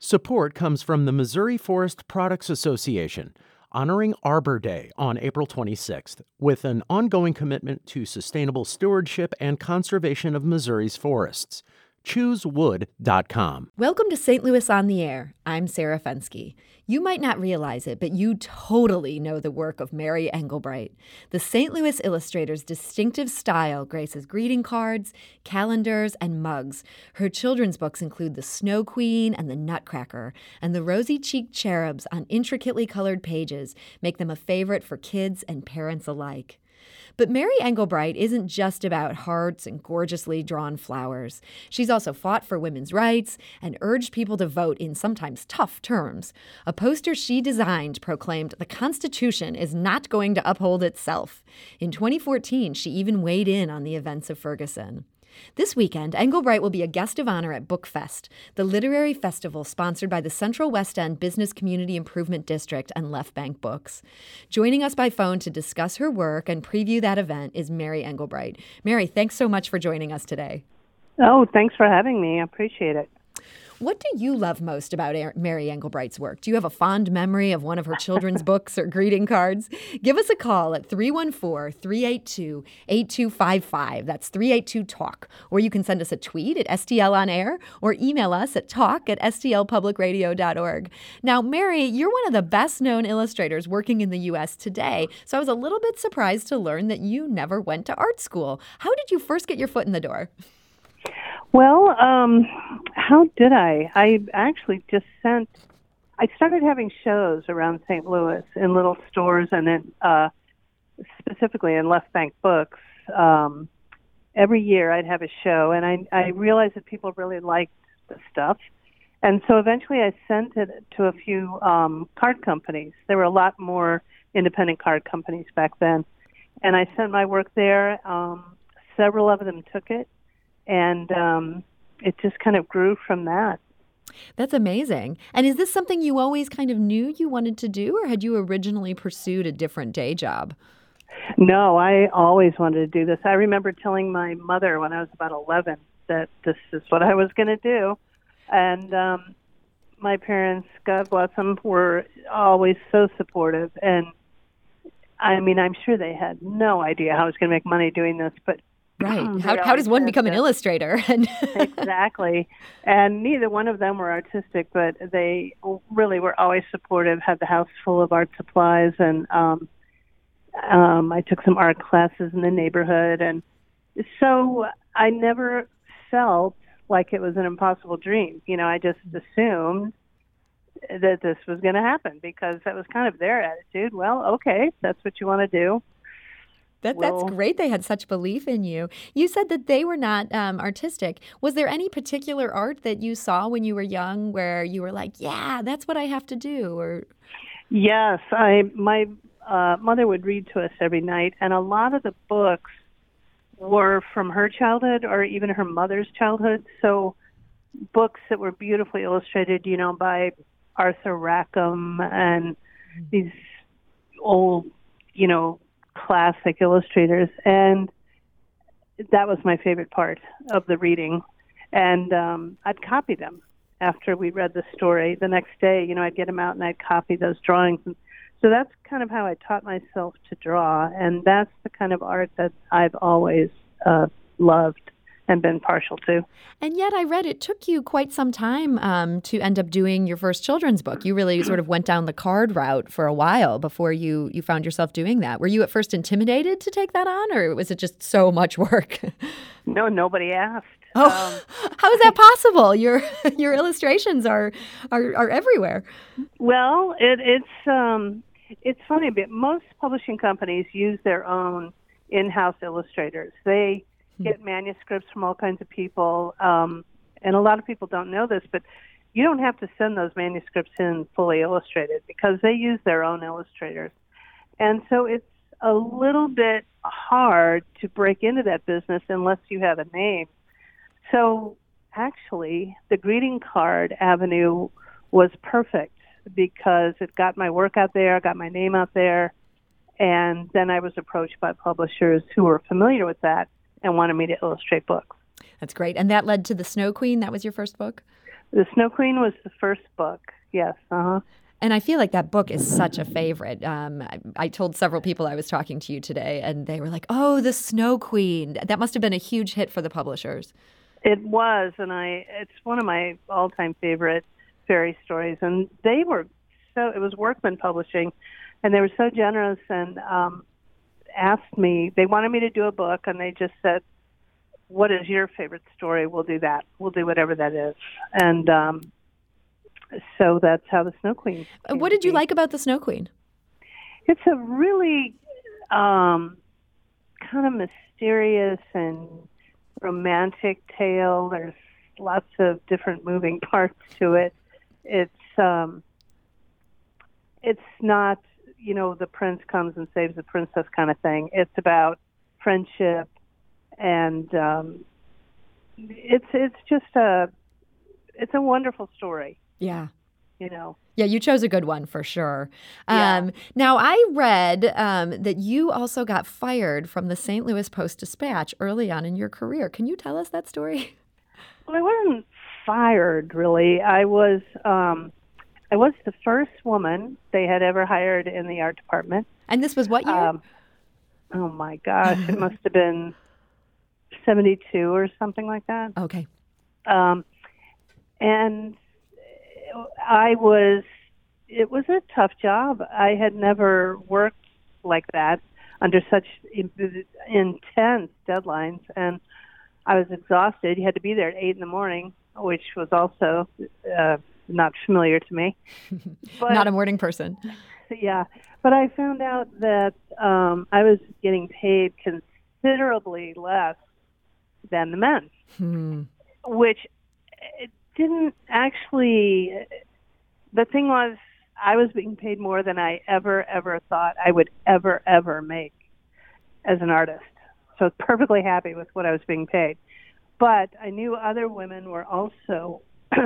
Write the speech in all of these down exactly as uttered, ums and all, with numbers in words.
Support comes from the Missouri Forest Products Association, honoring Arbor Day on April twenty-sixth, with an ongoing commitment to sustainable stewardship and conservation of Missouri's forests. choose wood dot com. Welcome to Saint Louis on the Air. I'm Sarah Fenske. You might not realize it, but you totally know the work of Mary Engelbreit. The Saint Louis Illustrator's distinctive style graces greeting cards, calendars, and mugs. Her children's books include The Snow Queen and The Nutcracker, and the rosy-cheeked cherubs on intricately colored pages make them a favorite for kids and parents alike. But Mary Engelbreit isn't just about hearts and gorgeously drawn flowers. She's also fought for women's rights and urged people to vote in sometimes tough terms. A poster she designed proclaimed the Constitution is not going to uphold itself. In twenty fourteen, she even weighed in on the events of Ferguson. This weekend, Engelbreit will be a guest of honor at BookFest, the literary festival sponsored by the Central West End Business Community Improvement District and Left Bank Books. Joining us by phone to discuss her work and preview that event is Mary Engelbreit. Mary, thanks so much for joining us today. Oh, thanks for having me. I appreciate it. What do you love most about Mary Engelbreit's work? Do you have a fond memory of one of her children's books or greeting cards? Give us a call at three one four, three eight two, eight two five five. That's three eight two talk. Or you can send us a tweet at S T L on air or email us at talk at S T L public radio dot org. Now, Mary, you're one of the best-known illustrators working in the U S today, so I was a little bit surprised to learn that you never went to art school. How did you first get your foot in the door? Well, um, how did I? I actually just sent, I started having shows around Saint Louis in little stores and then uh, specifically in Left Bank Books. Um, every year I'd have a show, and I, I realized that people really liked the stuff. And so eventually I sent it to a few um, card companies. There were a lot more independent card companies back then. And I sent my work there. Um, several of them took it. And um, it just kind of grew from that. That's amazing. And is this something you always kind of knew you wanted to do, or had you originally pursued a different day job? No, I always wanted to do this. I remember telling my mother when I was about eleven that this is what I was going to do. And um, my parents, God bless them, were always so supportive. And I mean, I'm sure they had no idea how I was going to make money doing this, but right. How, how does one become an illustrator? Exactly. And neither one of them were artistic, but they really were always supportive, had the house full of art supplies. And um, um, I took some art classes in the neighborhood. And so I never felt like it was an impossible dream. You know, I just assumed that this was going to happen because that was kind of their attitude. Well, okay, that's what you want to do. That, that's Well, great. They had such belief in you. You said that they were not um, artistic. Was there any particular art that you saw when you were young where you were like, yeah, that's what I have to do? Or Yes, I my uh, mother would read to us every night, and a lot of the books were from her childhood or even her mother's childhood. So books that were beautifully illustrated, you know, by Arthur Rackham and these old, you know, classic illustrators, and that was my favorite part of the reading. And um, I'd copy them after we read the story. The next day, you know, I'd get them out and I'd copy those drawings. And so that's kind of how I taught myself to draw, and that's the kind of art that I've always uh, loved and been partial to. And yet I read it took you quite some time um, to end up doing your first children's book. You really sort of went down the card route for a while before you, you found yourself doing that. Were you at first intimidated to take that on, or was it just so much work? No, nobody asked. Oh, um, how is that possible? Your your illustrations are, are, are everywhere. Well, it, it's um, it's funny, but most publishing companies use their own in-house illustrators. They get manuscripts from all kinds of people, um, and a lot of people don't know this, but you don't have to send those manuscripts in fully illustrated because they use their own illustrators. And so it's a little bit hard to break into that business unless you have a name. So actually, the greeting card avenue was perfect because it got my work out there, got my name out there, and then I was approached by publishers who were familiar with that and wanted me to illustrate books. That's great. And that led to The Snow Queen. That was your first book? The Snow Queen was the first book. Yes. Uh-huh. And I feel like that book is such a favorite. Um, I, I told several people I was talking to you today, and they were like, "Oh, the Snow Queen." That must have been a huge hit for the publishers. It was, and I it's one of my all-time favorite fairy stories. And they were so it was Workman Publishing, and they were so generous and um, asked me. They wanted me to do a book, and they just said, "What is your favorite story? We'll do that. We'll do whatever that is." And um, so that's how the Snow Queen. What did you like about the Snow Queen? It's a really um, kind of mysterious and romantic tale. There's lots of different moving parts to it. It's um, it's not, you know, the prince comes and saves the princess kind of thing. It's about friendship, and um, it's it's just a it's a wonderful story. Yeah. You know. Yeah, you chose a good one for sure. Yeah. Um, now, I read um, that you also got fired from the Saint Louis Post-Dispatch early on in your career. Can you tell us that story? Well, I wasn't fired, really. I was um, I was the first woman they had ever hired in the art department. And this was what year? Um, oh, my gosh. It must have been seventy-two or something like that. Okay. Um, and I was, it was a tough job. I had never worked like that under such intense deadlines, and I was exhausted. You had to be there at eight in the morning, which was also uh, not familiar to me. But, not a morning person. Yeah, but I found out that um, I was getting paid considerably less than the men, Hmm. which it didn't actually, the thing was, I was being paid more than I ever, ever thought I would ever, ever make as an artist. So I was perfectly happy with what I was being paid. But I knew other women were also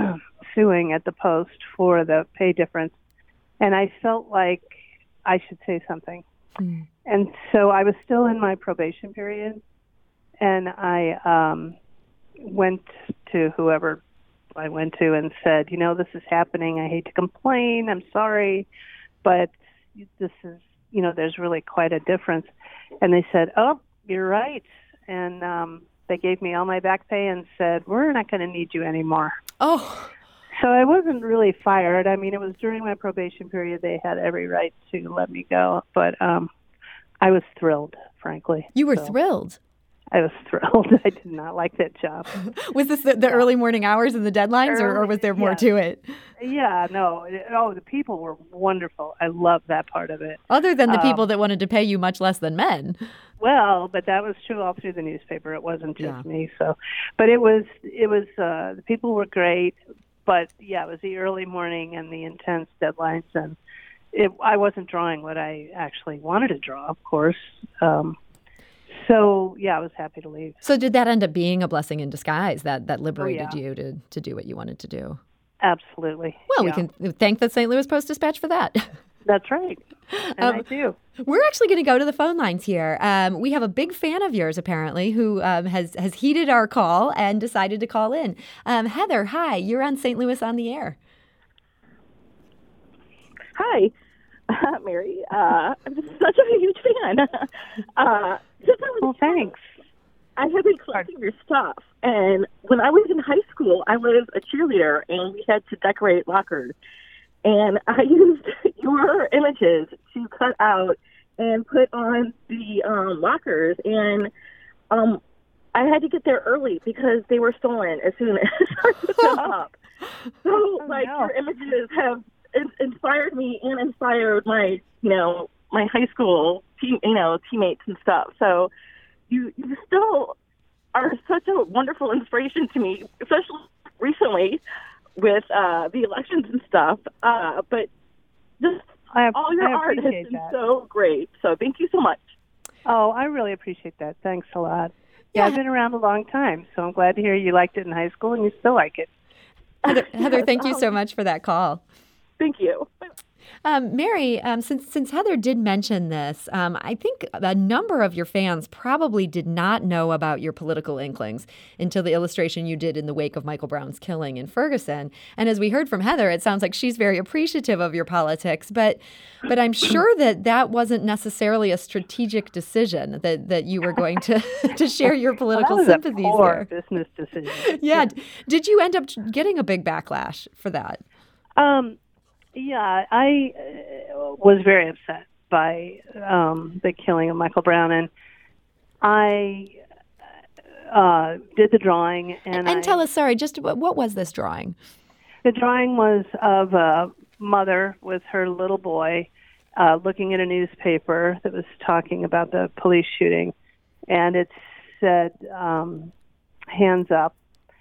suing at the Post for the pay difference, and I felt like I should say something. Mm. And so I was still in my probation period, and I um, went to whoever I went to and said, you know, this is happening. I hate to complain. I'm sorry, but this is, you know, there's really quite a difference. And they said, oh, you're right. And um, they gave me all my back pay and said, we're not going to need you anymore. Oh. So I wasn't really fired. I mean, it was during my probation period. They had every right to let me go. But um, I was thrilled, frankly. You were so. thrilled. I was thrilled. I did not like that job. Was this the, the yeah. early morning hours and the deadlines, early, or, or was there more yeah. to it? Yeah, no. Oh, the people were wonderful. I loved that part of it. Other than the um, people that wanted to pay you much less than men. Well, but that was true all through the newspaper. It wasn't just yeah. me. So, but it was. It was. Uh, the people were great. But yeah, it was the early morning and the intense deadlines, and it, I wasn't drawing what I actually wanted to draw, of course. Um, So, yeah, I was happy to leave. So did that end up being a blessing in disguise that, that liberated oh, yeah. you to, to do what you wanted to do? Absolutely. Well, yeah. we can thank the Saint Louis Post-Dispatch for that. That's right. And um, I do. We're actually going to go to the phone lines here. Um, we have a big fan of yours, apparently, who um, has, has heeded our call and decided to call in. Um, Heather, hi. You're on Saint Louis on the Air. Hi. Uh, Mary, uh, I'm just such a huge fan. uh, since I was well, thanks. I have been collecting your stuff, and when I was in high school, I was a cheerleader, and we had to decorate lockers. And I used your images to cut out and put on the um, lockers, and um, I had to get there early because they were stolen as soon as I put them up. So, oh, like, no. your images have it inspired me and inspired my, you know, my high school team, you know, teammates and stuff. So you, you still are such a wonderful inspiration to me, especially recently with uh, the elections and stuff. Uh, but just I, all your I art has been that. so great. So thank you so much. Oh, I really appreciate that. Thanks a lot. Yeah, yeah, I've been around a long time, so I'm glad to hear you liked it in high school and you still like it. Heather, Heather thank you so much for that call. Thank you. Um, Mary, um, since since Heather did mention this, um, I think a number of your fans probably did not know about your political inklings until the illustration you did in the wake of Michael Brown's killing in Ferguson. And as we heard from Heather, it sounds like she's very appreciative of your politics, but but I'm sure that that wasn't necessarily a strategic decision that, that you were going to, to share your political well, that was sympathies a poor there. business decision. Yeah. Did you end up getting a big backlash for that? Um. Yeah, I uh, was very upset by um, the killing of Michael Brown, and I uh, did the drawing. And, and I, tell us, sorry, just what, what was this drawing? The drawing was of a mother with her little boy uh, looking at a newspaper that was talking about the police shooting, and it said, um, hands up,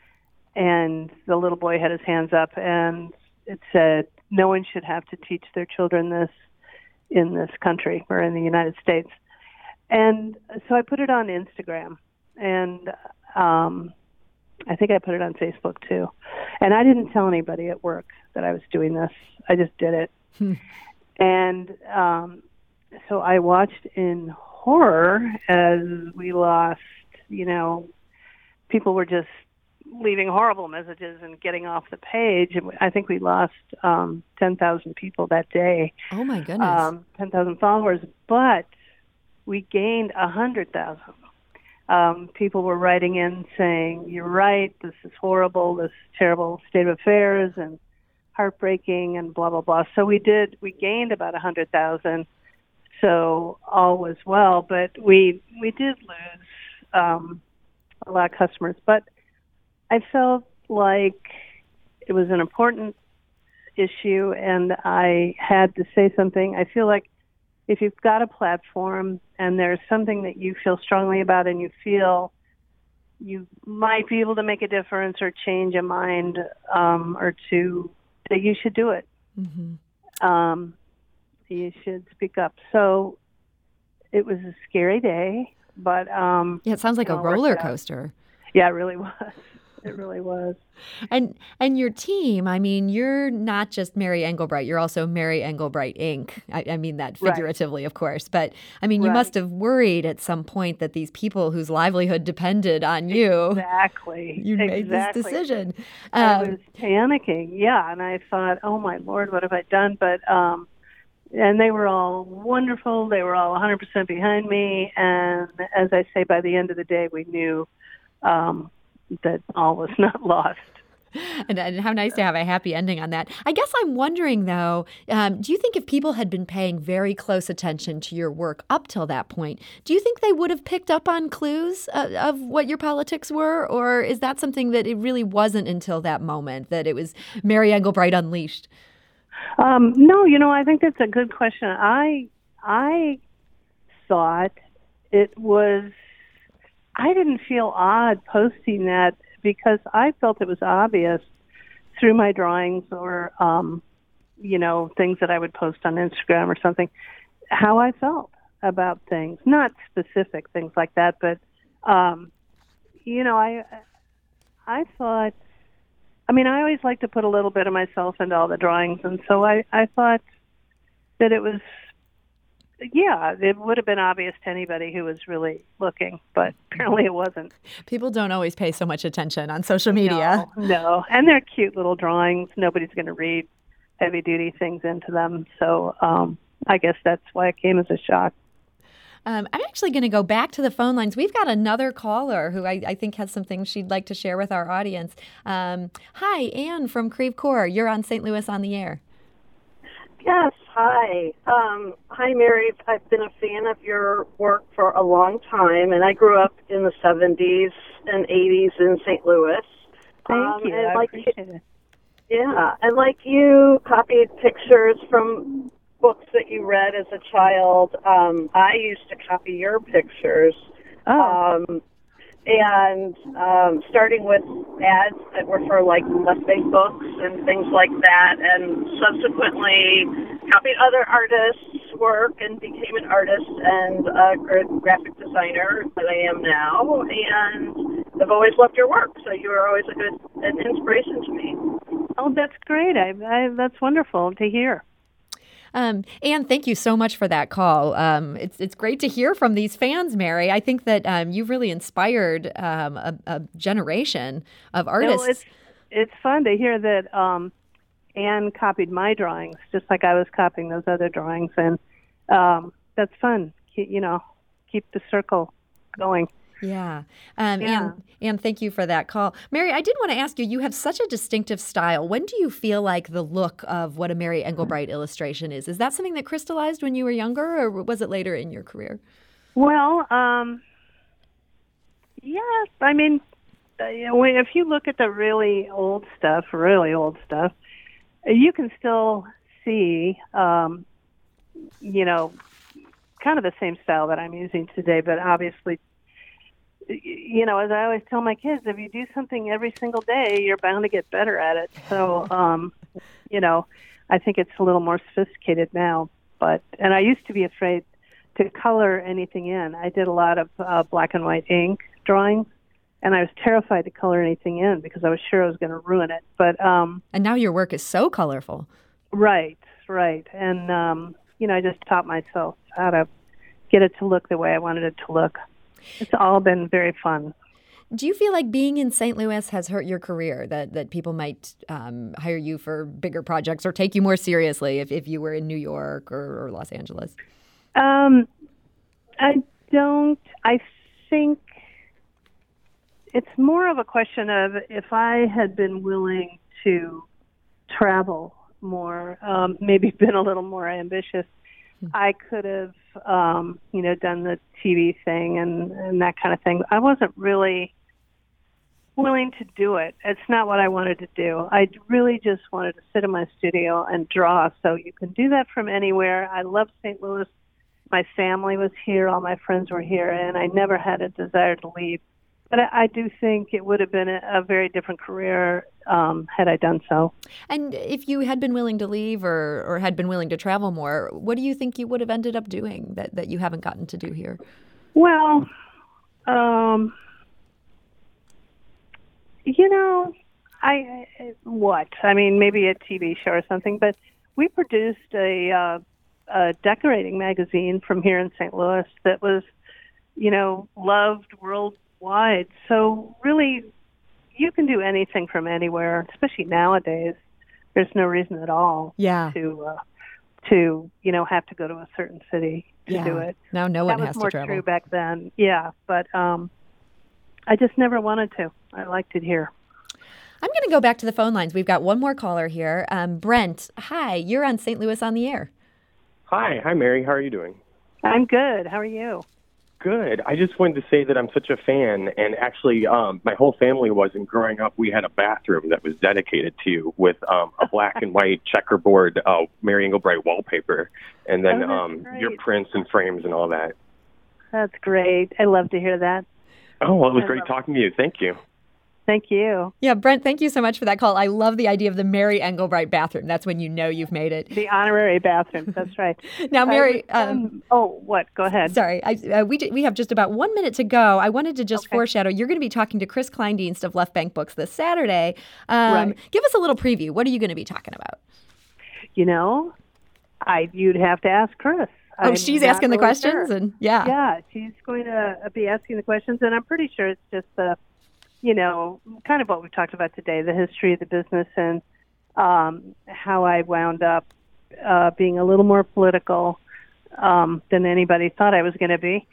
and the little boy had his hands up, and it said, no one should have to teach their children this in this country or in the United States. And so I put it on Instagram, and um, I think I put it on Facebook too. And I didn't tell anybody at work that I was doing this. I just did it. Hmm. And um, so I watched in horror as we lost, you know, people were just leaving horrible messages and getting off the page. I think we lost um, ten thousand people that day. Oh, my goodness. Um, ten thousand followers, but we gained one hundred thousand. Um, people were writing in saying, you're right, this is horrible, this terrible state of affairs and heartbreaking and blah, blah, blah. So we did, we gained about one hundred thousand, so all was well, but we, we did lose um, a lot of customers. But I felt like it was an important issue, and I had to say something. I feel like if you've got a platform and there's something that you feel strongly about and you feel you might be able to make a difference or change a mind um, or two, that you should do it. Mm-hmm. Um, you should speak up. So it was a scary day, but... Um, yeah, it sounds like a roller coaster. Yeah, it really was. It really was. And and your team, I mean, you're not just Mary Engelbreit, you're also Mary Engelbreit Incorporated. I, I mean that figuratively, right. Of course. But, I mean, you right. must have worried at some point that these people whose livelihood depended on you. Exactly. You exactly. made this decision. Um, I was panicking, yeah. And I thought, oh, my Lord, what have I done? But, um, and they were all wonderful. They were all one hundred percent behind me. And as I say, by the end of the day, we knew um, that all was not lost. And, and how nice to have a happy ending on that. I guess I'm wondering, though, um, do you think if people had been paying very close attention to your work up till that point, do you think they would have picked up on clues uh, of what your politics were? Or is that something that it really wasn't until that moment, that it was Mary Engelbreit unleashed? Um, no, you know, I think that's a good question. I, I thought it was... I didn't feel odd posting that because I felt it was obvious through my drawings or, um, you know, things that I would post on Instagram or something, how I felt about things. Not specific things like that, but, um, you know, I, I thought, I mean, I always like to put a little bit of myself into all the drawings, and so I, I thought that it was, yeah, it would have been obvious to anybody who was really looking, but apparently it wasn't. People don't always pay so much attention on social media. No, no. And they're cute little drawings. Nobody's going to read heavy-duty things into them. So um, I guess that's why it came as a shock. Um, I'm actually going to go back to the phone lines. We've got another caller who I, I think has something she'd like to share with our audience. Um, hi, Anne from Creve Coeur. You're on Saint Louis on the Air. Yes, hi. Um, hi, Mary. I've been a fan of your work for a long time, and I grew up in the seventies and eighties in Saint Louis. Thank um, you. And I like appreciate you, it. Yeah, and like you copied pictures from books that you read as a child, um, I used to copy your pictures. Oh. Um, and um, starting with ads that were for like Left-Bank books and things like that, and subsequently copied other artists' work and became an artist and a graphic designer that I am now. And I've always loved your work, so you were always a good an inspiration to me. Oh, that's great. I, I, that's wonderful to hear. Um, Anne, thank you so much for that call. Um, it's it's great to hear from these fans, Mary. I think that um, you've really inspired um, a, a generation of artists. No, it's it's fun to hear that um, Anne copied my drawings, just like I was copying those other drawings, and um, that's fun. Keep, you know, keep the circle going. Yeah. Um, Yeah. And, and thank you for that call. Mary, I did want to ask you, you have such a distinctive style. When do you feel like the look of what a Mary Engelbreit illustration is? Is that something that crystallized when you were younger, or was it later in your career? Well, um, yes. I mean, uh, you know, when- if you look at the really old stuff, really old stuff, you can still see, um, you know, kind of the same style that I'm using today, but obviously, you know, as I always tell my kids, if you do something every single day, you're bound to get better at it. So, um, you know, I think it's a little more sophisticated now. But and I used to be afraid to color anything in. I did a lot of uh, black and white ink drawings, and I was terrified to color anything in because I was sure I was going to ruin it. But um, And now your work is so colorful. right, right, and um, you know, I just taught myself how to get it to look the way I wanted it to look. It's all been very fun. Do you feel like being in Saint Louis has hurt your career, that, that people might um, hire you for bigger projects or take you more seriously if, if you were in New York or, or Los Angeles? Um, I don't. I think it's more of a question of if I had been willing to travel more, um, maybe been a little more ambitious, I could have, um, you know, done the T V thing and, and that kind of thing. I wasn't really willing to do it. It's not what I wanted to do. I really just wanted to sit in my studio and draw. So you can do that from anywhere. I love Saint Louis. My family was here. All my friends were here, and I never had a desire to leave. But I, I do think it would have been a, a very different career um, had I done so. And if you had been willing to leave or, or had been willing to travel more, what do you think you would have ended up doing that, that you haven't gotten to do here? Well, um, you know, I, I what? I mean, maybe a T V show or something, but we produced a, uh, a decorating magazine from here in Saint Louis that was, you know, loved worldwide. So really, you can do anything from anywhere, especially nowadays. There's no reason at all Yeah. to uh, to you know have to go to a certain city to Yeah. do it. Now no one that has was more to travel. true back then. Yeah, but um, I just never wanted to. I liked it here. I'm going to go back to the phone lines. We've got one more caller here. Um, Brent, hi. You're on Saint Louis on the Air. Hi. Hi, Mary. How are you doing? I'm good. How are you? Good. I just wanted to say that I'm such a fan, and actually, um, my whole family was, and growing up, we had a bathroom that was dedicated to you with um, a black and white checkerboard uh, Mary Engelbreit wallpaper, and then Oh, that's um, great. your prints and frames and all that. That's great. I love to hear that. Oh, well, it was I great love talking to you. Thank you. Thank you. Yeah, Brent, thank you so much for that call. I love the idea of the Mary Engelbreit bathroom. That's when you know you've made it. The honorary bathroom. That's right. Now, Mary, I was, um, um, oh, what? Go ahead. sorry, I, uh, we we have just about one minute to go. I wanted to just Okay. foreshadow. You're going to be talking to Chris Kleindienst of Left Bank Books this Saturday. Um, Right. Give us a little preview. What are you going to be talking about? You know, I you'd have to ask Chris. Oh, I'm she's not asking the really questions, sure. and yeah. Yeah, she's going to be asking the questions, and I'm pretty sure it's just the, you know, kind of what we talked about today, the history of the business and um, how I wound up uh, being a little more political um, than anybody thought I was going to be.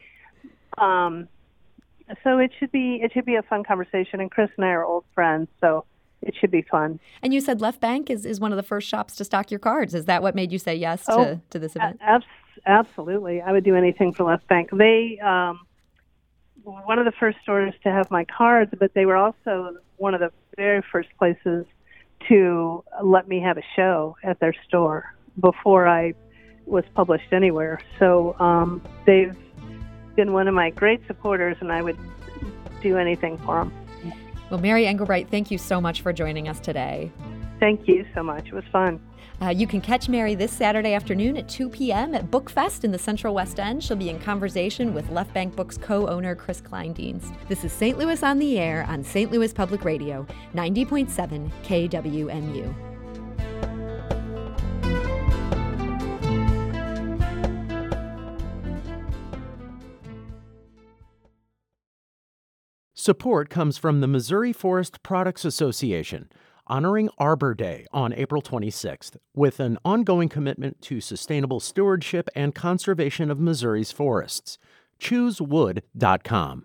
Um, so it should be it should be a fun conversation, and Chris and I are old friends, so it should be fun. And you said Left Bank is, is one of the first shops to stock your cards. Is that what made you say yes to, Oh, to this event? A- abs- absolutely. I would do anything for Left Bank. They um, were one of the first stores to have my cards, but they were also one of the very first places to let me have a show at their store before I was published anywhere. So um, they've been one of my great supporters, and I would do anything for them. Well, Mary Engelbreit, thank you so much for joining us today. Thank you so much. It was fun. Uh, you can catch Mary this Saturday afternoon at two p.m. at Bookfest in the Central West End. She'll be in conversation with Left Bank Books co-owner Chris Kleindienst. This is Saint Louis on the Air on Saint Louis Public Radio, ninety point seven K W M U. Support comes from the Missouri Forest Products Association, honoring Arbor Day on April twenty-sixth with an ongoing commitment to sustainable stewardship and conservation of Missouri's forests. choose wood dot com.